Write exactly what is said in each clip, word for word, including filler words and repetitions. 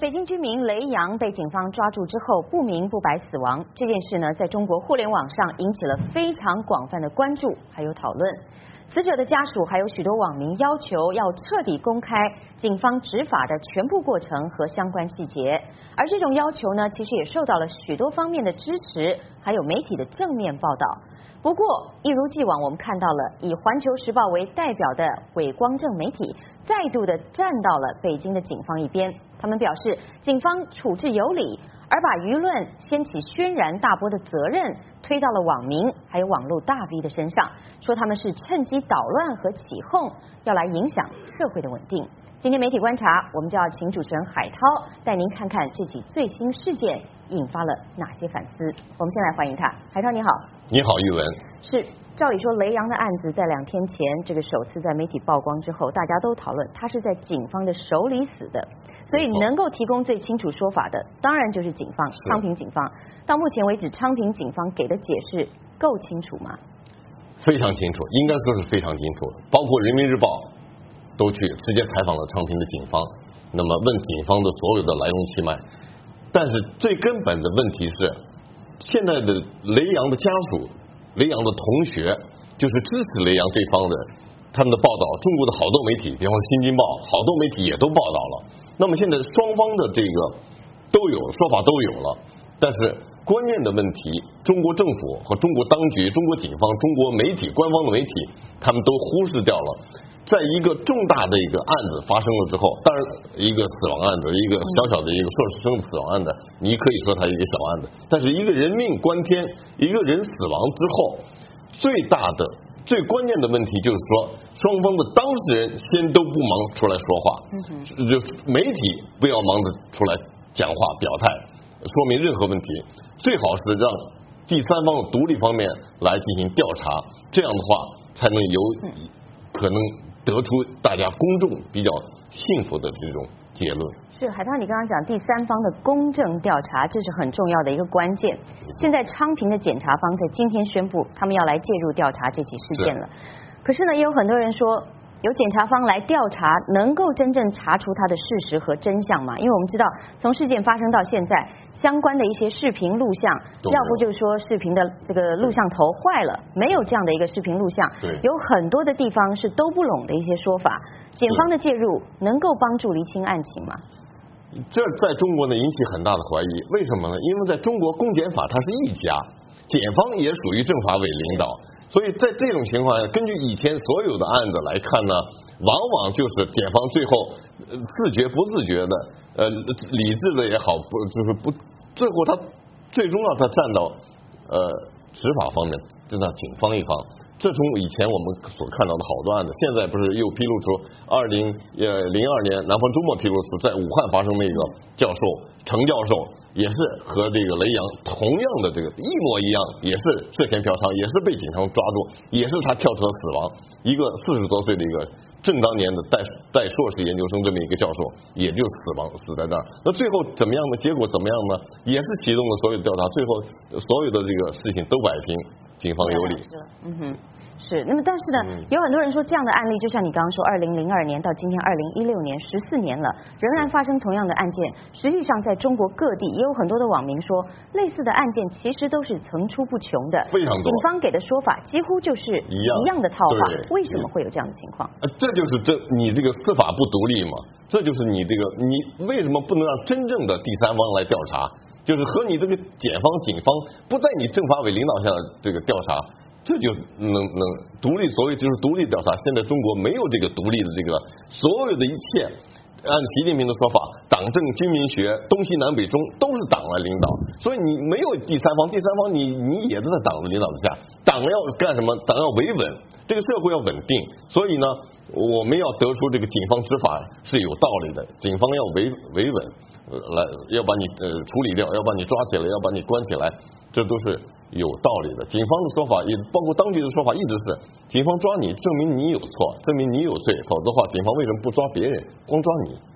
北京居民雷洋被警方抓住之后不明不白死亡，这件事呢，在中国互联网上引起了非常广泛的关注还有讨论。死者的家属还有许多网民要求要彻底公开警方执法的全部过程和相关细节，而这种要求呢，其实也受到了许多方面的支持，还有媒体的正面报道。不过，一如既往，我们看到了以《环球时报》为代表的伪光正媒体再度的站到了北京的警方一边。他们表示，警方处置有理，而把舆论掀起轩然大波的责任推到了网民还有网络大 V 的身上，说他们是趁机捣乱和起哄，要来影响社会的稳定。今天媒体观察，我们就要请主持人海涛带您看看这起最新事件引发了哪些反思。我们先来欢迎他，海涛你好。 你好，玉文。 是，照理说雷洋的案子在两天前这个首次在媒体曝光之后，大家都讨论他是在警方的手里死的，所以能够提供最清楚说法的，当然就是警方，昌平警方。到目前为止，昌平警方给的解释够清楚吗？ 非常清楚，应该说是非常清楚的。包括人民日报都去直接采访了昌平的警方，那么问警方的所有的来龙去脉。但是最根本的问题是，现在的雷洋的家属、雷洋的同学，就是支持雷洋这方的他们的报道，中国的好多媒体，比方说《新京报》，好多媒体也都报道了。那么现在双方的这个都有说法都有了，但是关键的问题，中国政府和中国当局、中国警方、中国媒体、官方的媒体，他们都忽视掉了。在一个重大的一个案子发生了之后，当然一个死亡案子，一个小小的一个硕士生的死亡案子，你可以说它一个小案子，但是一个人命关天，一个人死亡之后，最大的最关键的问题就是说，双方的当事人先都不忙出来说话，嗯、就是媒体不要忙着出来讲话表态，说明任何问题，最好是让第三方的独立方面来进行调查，这样的话才能有可能得出大家公众比较幸福的这种结论。 是海涛，你刚刚讲第三方的公正调查，这是很重要的一个关键。现在昌平的检察方在今天宣布，他们要来介入调查这起事件了。可是呢，也有很多人说，由检察方来调查，能够真正查出它的事实和真相吗？因为我们知道，从事件发生到现在，相关的一些视频录像，要不就是说视频的这个录像头坏了，没有这样的一个视频录像，有很多的地方是都不拢的一些说法。检方的介入能够帮助厘清案情吗？ 这在中国呢引起很大的怀疑，为什么呢？因为在中国公检法它是一家，检方也属于政法委领导，所以在这种情况下，根据以前所有的案子来看呢，往往就是检方最后呃自觉不自觉的，呃理智的也好，不就是不最后他最终让他站到呃执法方面，站到警方一方。这从以前我们所看到的好多案子，现在不是又披露出二零呃零二年南方周末披露出在武汉发生那个教授程教授也是和这个雷洋同样的这个一模一样，也是涉嫌嫖娼，也是被警方抓住，也是他跳车死亡，一个四十多岁的一个正当年的带带硕士研究生这么一个教授，也就死亡死在那儿。那最后怎么样呢？结果怎么样呢？也是启动了所有的调查，最后所有的这个事情都摆平。警方有理， 嗯哼，是。那么，但是呢，嗯、有很多人说这样的案例，就像你刚刚说，二零零二年到今天二零一六年，十四年了，仍然发生同样的案件。实际上，在中国各地也有很多的网民说，类似的案件其实都是层出不穷的。 非常多。 警方给的说法几乎就是一样一样的套话，为什么会有这样的情况？ 呃，这就是这你这个司法不独立嘛，这就是你这个你为什么不能让真正的第三方来调查？就是和你这个检方、警方不在你政法委领导下的这个调查，这就能能独立，所谓就是独立调查。现在中国没有这个独立的这个所有的一切，按习近平的说法，党政军民学东西南北中都是党来领导，所以你没有第三方，第三方你你也是在党的领导之下，党要干什么？党要维稳，这个社会要稳定，所以呢，我们要得出这个警方执法是有道理的，警方要维维稳。呃，来要把你呃处理掉，要把你抓起来，要把你关起来，这都是有道理的。警方的说法也包括当局的说法，一直是警方抓你，证明你有错，证明你有罪，否则的话，警方为什么不抓别人，光抓你？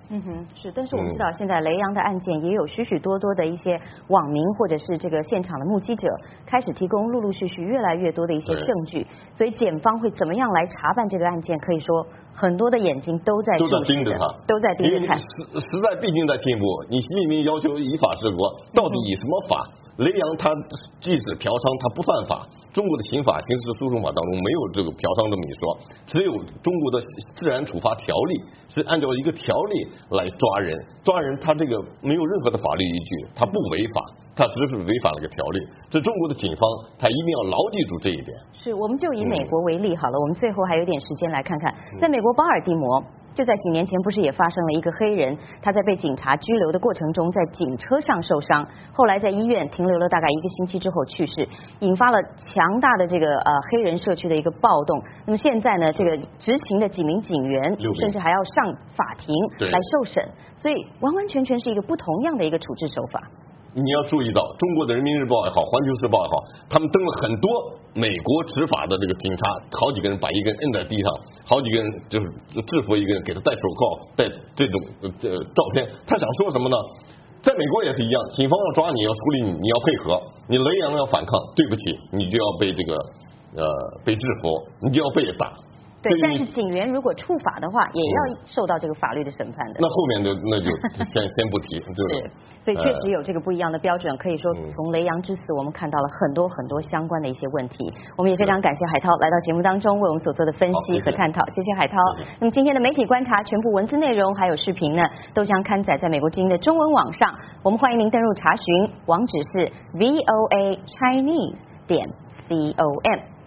嗯哼，是，但是我们知道，现在雷洋的案件也有许许多多的一些网民或者是这个现场的目击者开始提供陆陆续续越来越多的一些证据，所以检方会怎么样来查办这个案件？可以说很多的眼睛都在都在盯着他， 都在盯着看。 时时代毕竟在进步，你习近平要求依法治国，到底以什么法？嗯、雷洋他即使嫖娼，他不犯法。中国的刑法、刑事诉讼法当中没有这个嫖娼这么一说，只有中国的自然处罚条例是按照一个条例来抓人，抓人他这个没有任何的法律依据，他不违法，他只是违反了个条例。这中国的警方他一定要牢记住这一点。 是，我们就以美国为例好了，嗯、我们最后还有点时间来看看，在美国巴尔的摩。就在几年前，不是也发生了一个黑人，他在被警察拘留的过程中，在警车上受伤，后来在医院停留了大概一个星期之后去世，引发了强大的这个呃黑人社区的一个暴动。那么现在呢，这个执勤的几名警员甚至还要上法庭来受审，所以完完全全是一个不同样的一个处置手法。 你要注意到，中国的人民日报也好，环球时报也好，他们登了很多美国执法的这个警察，好几个人把一个人摁在地上，好几个人就是制服一个人，给他戴手铐，戴这种呃照片。他想说什么呢？在美国也是一样，警方要抓你，要处理你，你要配合，你雷洋要反抗，对不起，你就要被这个呃被制服，你就要被打。 对，但是警员如果触法的话，也要受到这个法律的审判的。 那后面的那就先先不提，对。 是，所以确实有这个不一样的标准。可以说，从雷洋之死，我们看到了很多很多相关的一些问题。我们也非常感谢海涛来到节目当中，为我们所做的分析和探讨。谢谢海涛。那么今天的媒体观察，全部文字内容还有视频呢，都将刊载在美国之音的中文网上。我们欢迎您登入查询，网址是 V O A Chinese 点 C O M。